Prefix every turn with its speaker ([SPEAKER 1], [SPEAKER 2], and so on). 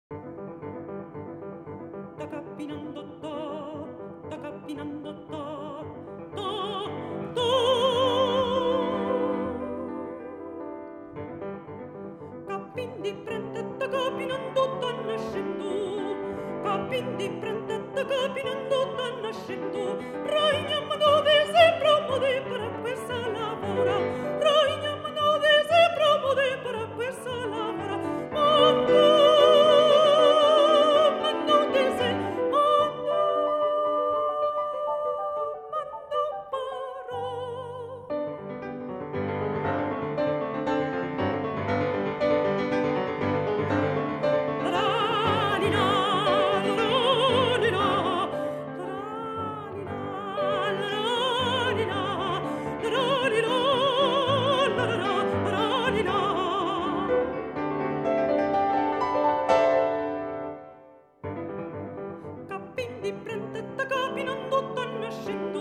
[SPEAKER 1] Da cappinando da cappinando da, da. Cappin di prende da cappinando da nascendo, cappin di prende da cappinando da nascendo, ragnam dove se promode per questa lavora, ragnam dove se promode per questa lavora, mondo, mondo dese, mondo, mondo paro. Cappin di prende da capinando da nascendo,